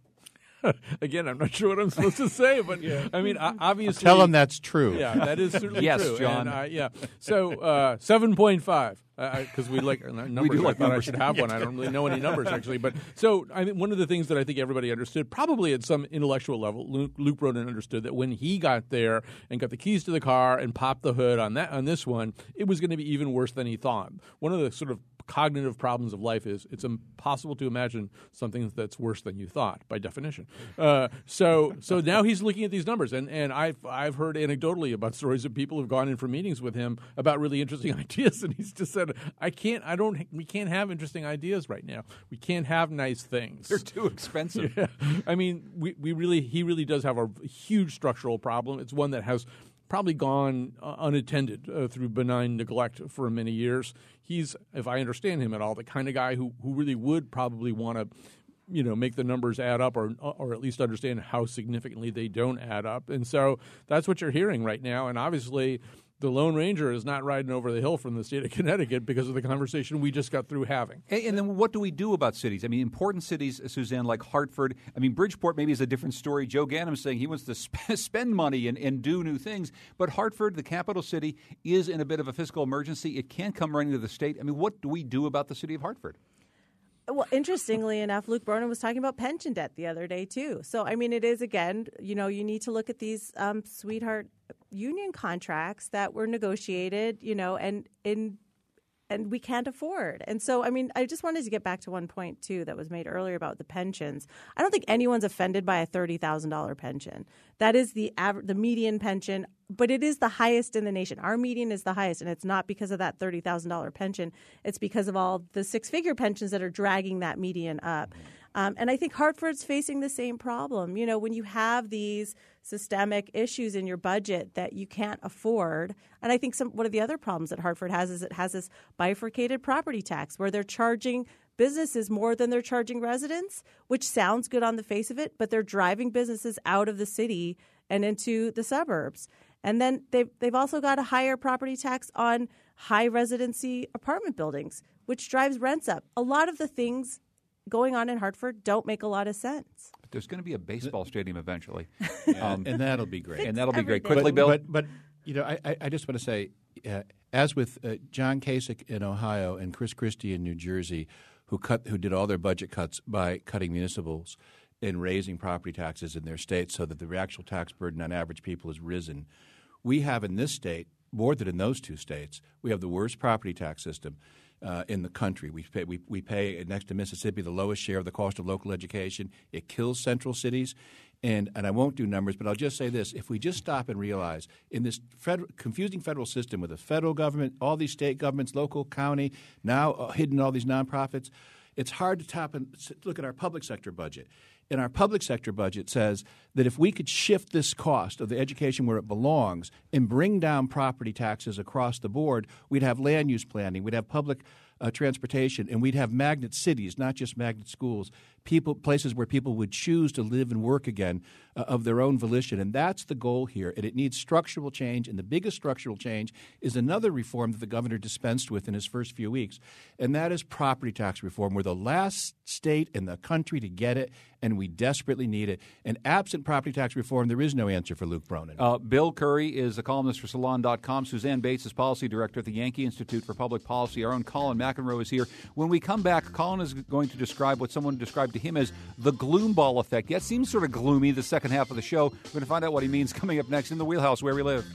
Again, I'm not sure what I'm supposed to say, but yeah. I mean, obviously, tell them that's true. Yeah, that is certainly yes, true. John. And, uh, yeah. So uh, seven point five. Because uh, we like numbers. We do I like thought numbers. I should have one. I don't really know any numbers, actually. But so I mean, one of the things that I think everybody understood, probably at some intellectual level, Luke, Luke Bronin understood that when he got there and got the keys to the car and popped the hood on that on this one, it was going to be even worse than he thought. One of the sort of cognitive problems of life is it's impossible to imagine something that's worse than you thought, by definition. Uh, so so now he's looking at these numbers, and, and I've I've heard anecdotally about stories of people who've gone in for meetings with him about really interesting ideas, and he's just said, I can't, I don't, we can't have interesting ideas right now. We can't have nice things. They're too expensive. Yeah. I mean, we, we really, he really does have a huge structural problem. It's one that has probably gone uh, unattended uh, through benign neglect for many years. He's, if I understand him at all, the kind of guy who, who really would probably want to, you know, make the numbers add up, or or at least understand how significantly they don't add up. And so that's what you're hearing right now. And obviously, the Lone Ranger is not riding over the hill from the state of Connecticut because of the conversation we just got through having. And, and then what do we do about cities? I mean, important cities, Suzanne, like Hartford. I mean, Bridgeport maybe is a different story. Joe Ganim is saying he wants to sp- spend money and, and do new things. But Hartford, the capital city, is in a bit of a fiscal emergency. It can't come running to the state. I mean, what do we do about the city of Hartford? Well, interestingly enough, Luke Bronin was talking about pension debt the other day, too. So, I mean, it is, again, you know, you need to look at these um, sweetheart union contracts that were negotiated, you know, and in and we can't afford. And so, I mean, I just wanted to get back to one point, too, that was made earlier about the pensions. I don't think anyone's offended by a thirty thousand dollars pension. That is the average, the median pension, but it is the highest in the nation. Our median is the highest, and it's not because of that thirty thousand dollars pension. It's because of all the six-figure pensions that are dragging that median up. Um, and I think Hartford's facing the same problem. You know, when you have these systemic issues in your budget that you can't afford, and I think some one of the other problems that Hartford has is it has this bifurcated property tax where they're charging businesses more than they're charging residents, which sounds good on the face of it, but they're driving businesses out of the city and into the suburbs. And then they've, they've also got a higher property tax on high residency apartment buildings, which drives rents up. A lot of the things going on in Hartford don't make a lot of sense. But there's going to be a baseball stadium eventually. Yeah, um, and that'll be great. And that'll be everything. great. Quickly, but, Bill. But, but you know, I, I just want to say, uh, as with uh, John Kasich in Ohio and Chris Christie in New Jersey, who cut who did all their budget cuts by cutting municipals and raising property taxes in their states so that the actual tax burden on average people has risen. We have in this state, more than in those two states, we have the worst property tax system Uh, in the country. We pay, we, we pay, next to Mississippi, the lowest share of the cost of local education. It kills central cities. And, and I won't do numbers, but I'll just say this. If we just stop and realize in this federal, confusing federal system with the federal government, all these state governments, local, county, now uh, hidden all these nonprofits, it's hard to top and look at our public sector budget. And our public sector budget says that if we could shift this cost of the education where it belongs and bring down property taxes across the board, we'd have land use planning, we'd have public uh, transportation, and we'd have magnet cities, not just magnet schools, people, places where people would choose to live and work again uh, of their own volition. And that's the goal here. And it needs structural change. And the biggest structural change is another reform that the governor dispensed with in his first few weeks, and that is property tax reform. We're the last state in the country to get it, and we desperately need it. And absent property tax reform, there is no answer for Luke Bronin. Uh, Bill Curry is a columnist for Salon dot com. Suzanne Bates is policy director at the Yankee Institute for Public Policy. Our own Colin McEnroe is here. When we come back, Colin is going to describe what someone described to him as the gloom ball effect. Yeah, it seems sort of gloomy the second half of the show. We're going to find out what he means coming up next in The Wheelhouse, Where We Live.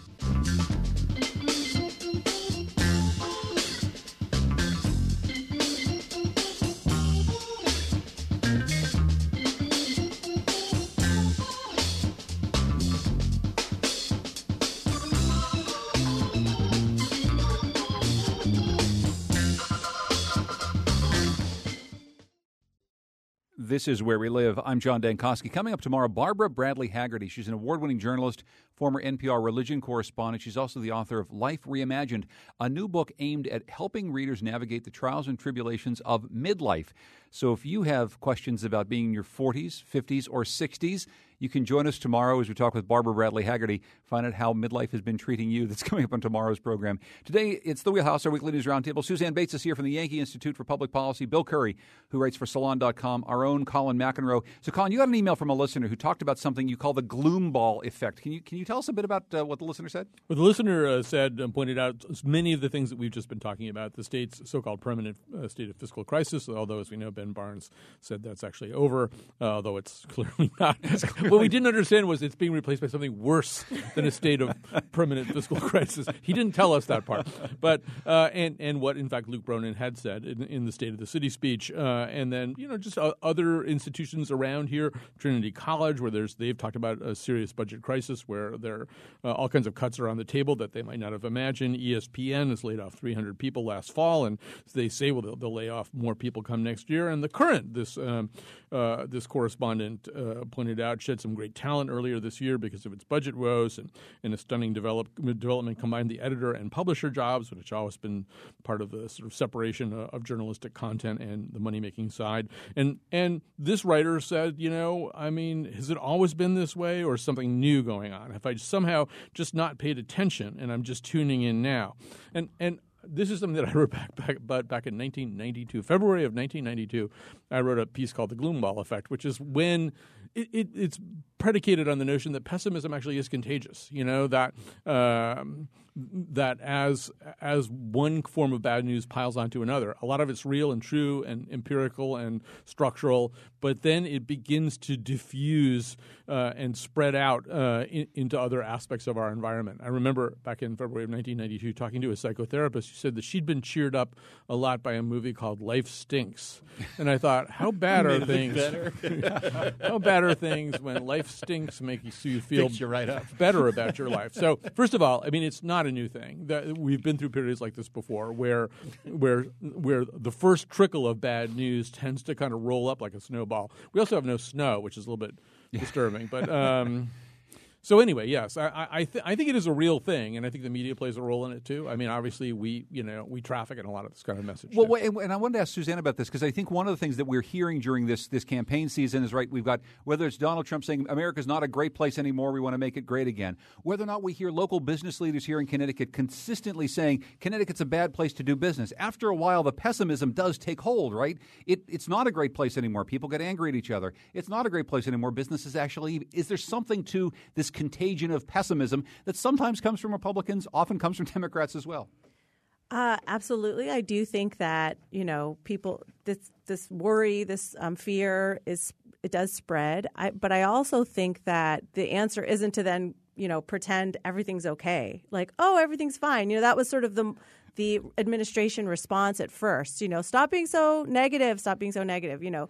This is Where We Live. I'm John Dankosky. Coming up tomorrow, Barbara Bradley Haggerty. She's an award-winning journalist, former N P R religion correspondent. She's also the author of Life Reimagined, a new book aimed at helping readers navigate the trials and tribulations of midlife. So if you have questions about being in your forties, fifties, or sixties, you can join us tomorrow as we talk with Barbara Bradley Haggerty, find out how midlife has been treating you. That's coming up on tomorrow's program. Today, it's The Wheelhouse, our weekly news roundtable. Suzanne Bates is here from the Yankee Institute for Public Policy. Bill Curry, who writes for Salon dot com. Our own Colin McEnroe. So, Colin, you got an email from a listener who talked about something you call the gloom ball effect. Can you can you tell us a bit about uh, what the listener said? Well, the listener uh, said and pointed out many of the things that we've just been talking about, the state's so-called permanent uh, state of fiscal crisis, although, as we know, Ben Barnes said that's actually over, uh, although it's clearly not. What we didn't understand was it's being replaced by something worse than a state of permanent fiscal crisis. He didn't tell us that part. But uh, and and what, in fact, Luke Bronin had said in, in the State of the City speech. Uh, and then, you know, just uh, other institutions around here, Trinity College, where there's they've talked about a serious budget crisis where there uh, all kinds of cuts are on the table that they might not have imagined. E S P N has laid off three hundred people last fall, and they say, well, they'll, they'll lay off more people come next year. And The Current, this um, uh, this correspondent uh, pointed out, shed had some great talent earlier this year because of its budget woes, and, and a stunning develop, development combined the editor and publisher jobs, which has always been part of the sort of separation of, of journalistic content and the money-making side. And and this writer said, you know, I mean, has it always been this way, or is something new going on? Have I somehow just not paid attention and I'm just tuning in now? And and this is something that I wrote back back but back in nineteen ninety-two, February of nineteen ninety-two. I wrote a piece called "The Gloomball Effect," which is when it, it, it's predicated on the notion that pessimism actually is contagious. You know that um, that as as one form of bad news piles onto another, a lot of it's real and true and empirical and structural, but then it begins to diffuse uh, and spread out uh, in, into other aspects of our environment. I remember back in February of nineteen ninety-two talking to a psychotherapist who said that she'd been cheered up a lot by a movie called Life Stinks. And I thought, how bad are things? How bad are things when life stinks make you, so you feel you right up. better about your life? So first of all, I mean, it's not a new thing. That we've been through periods like this before where where where the first trickle of bad news tends to kind of roll up like a snowball. We also have no snow, which is a little bit disturbing. But um, so anyway, yes, I I, th- I think it is a real thing, and I think the media plays a role in it too. I mean, obviously, we you know we traffic in a lot of this kind of message. Well, wait, and I wanted to ask Suzanne about this because I think one of the things that we're hearing during this this campaign season is, right, we've got whether it's Donald Trump saying America's not a great place anymore, we want to make it great again, whether or not we hear local business leaders here in Connecticut consistently saying Connecticut's a bad place to do business. After a while, the pessimism does take hold, right? It, it's not a great place anymore. People get angry at each other. It's not a great place anymore. Businesses actually, is there something to this contagion of pessimism that sometimes comes from Republicans, often comes from Democrats as well? Uh, absolutely. I do think that, you know, people, this this worry, this um, fear, is it does spread. I, but I also think that the answer isn't to then, you know, pretend everything's okay. Like, oh, everything's fine. You know, that was sort of the the administration response at first. You know, stop being so negative, stop being so negative, you know.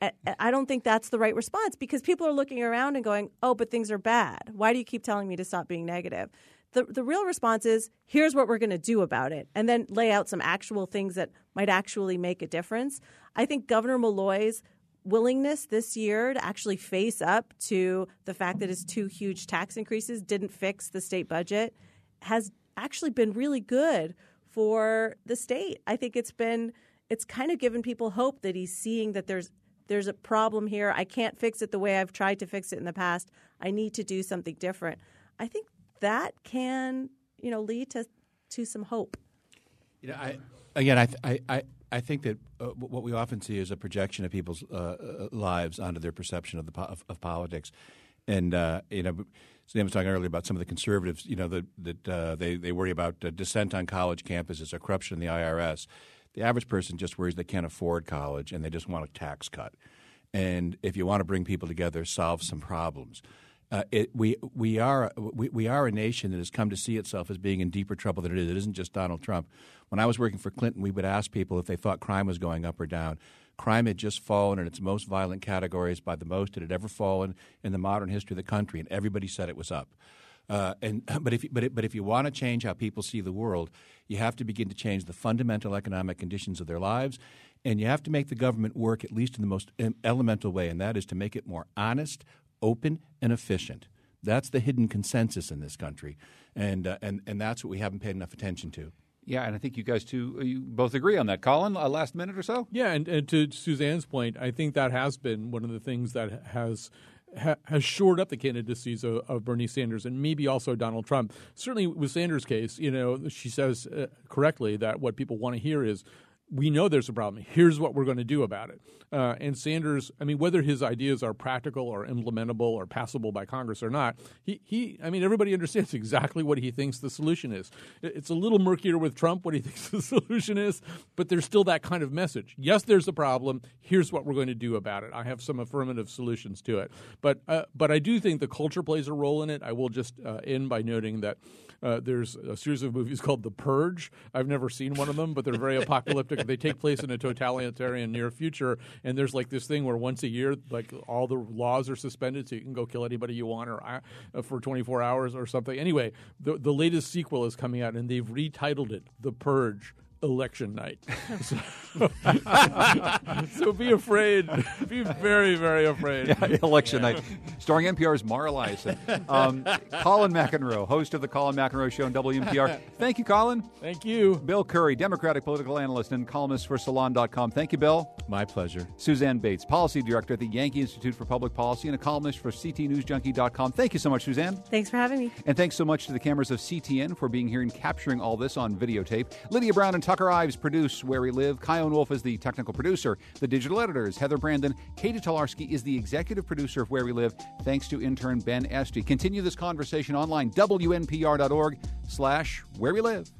I don't think that's the right response because people are looking around and going, oh, but things are bad. Why do you keep telling me to stop being negative? The the real response is, here's what we're going to do about it, and then lay out some actual things that might actually make a difference. I think Governor Malloy's willingness this year to actually face up to the fact that his two huge tax increases didn't fix the state budget has actually been really good for the state. I think it's been it's kind of given people hope that he's seeing that there's There's a problem here. I can't fix it the way I've tried to fix it in the past. I need to do something different. I think that can, you know, lead to to some hope. You know, I again, I I I, I think that uh, what we often see is a projection of people's uh, lives onto their perception of the po- of, of politics, and uh, you know. Sam was talking earlier about some of the conservatives. You know that that uh, they they worry about uh, dissent on college campuses or corruption in the I R S. The average person just worries they can't afford college and they just want a tax cut. And if you want to bring people together, solve some problems. Uh, it, we we are we, we are a nation that has come to see itself as being in deeper trouble than it is. It isn't just Donald Trump. When I was working for Clinton, we would ask people if they thought crime was going up or down. Crime had just fallen in its most violent categories by the most it had ever fallen in the modern history of the country, and everybody said it was up. Uh, and but if but but if you want to change how people see the world, you have to begin to change the fundamental economic conditions of their lives, and you have to make the government work at least in the most elemental way, and that is to make it more honest, open, and efficient. That's the hidden consensus in this country, and uh, and and that's what we haven't paid enough attention to. Yeah, and I think you guys two you both agree on that. Colin, a last minute or so? Yeah, and, and to Suzanne's point, I think that has been one of the things that has ha, has shored up the candidacies of, of Bernie Sanders and maybe also Donald Trump. Certainly with Sanders' case, you know, she says uh, correctly that what people want to hear is, we know there's a problem. Here's what we're going to do about it. Uh, and Sanders, I mean, whether his ideas are practical or implementable or passable by Congress or not, he, he I mean, everybody understands exactly what he thinks the solution is. It's a little murkier with Trump what he thinks the solution is, but there's still that kind of message. Yes, there's a problem. Here's what we're going to do about it. I have some affirmative solutions to it. But uh, but I do think the culture plays a role in it. I will just uh, end by noting that Uh, there's a series of movies called The Purge. I've never seen one of them, but they're very apocalyptic. They take place in a totalitarian near future, and there's like this thing where once a year, like all the laws are suspended, so you can go kill anybody you want, or uh, for twenty-four hours or something. Anyway, the the latest sequel is coming out, and they've retitled it The Purge. election night. So, so be afraid. Be very, very afraid. Yeah, election night. Starring N P R's Mara Liasson. Um, Colin McEnroe, host of the Colin McEnroe Show on W N P R. Thank you, Colin. Thank you. Bill Curry, Democratic political analyst and columnist for Salon dot com. Thank you, Bill. My pleasure. Suzanne Bates, policy director at the Yankee Institute for Public Policy and a columnist for C T News Junkie dot com. Thank you so much, Suzanne. Thanks for having me. And thanks so much to the cameras of C T N for being here and capturing all this on videotape. Lydia Brown and Tucker Ives produce Where We Live. Kyone Wolf is the technical producer. The digital editor is Heather Brandon. Katie Tolarski is the executive producer of Where We Live. Thanks to intern Ben Esty. Continue this conversation online, W N P R dot org slash Where We Live.